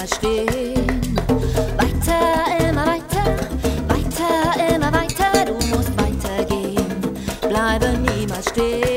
niemals stehen. Weiter, immer weiter, weiter, immer weiter, du musst weitergehen. Bleibe niemals stehen.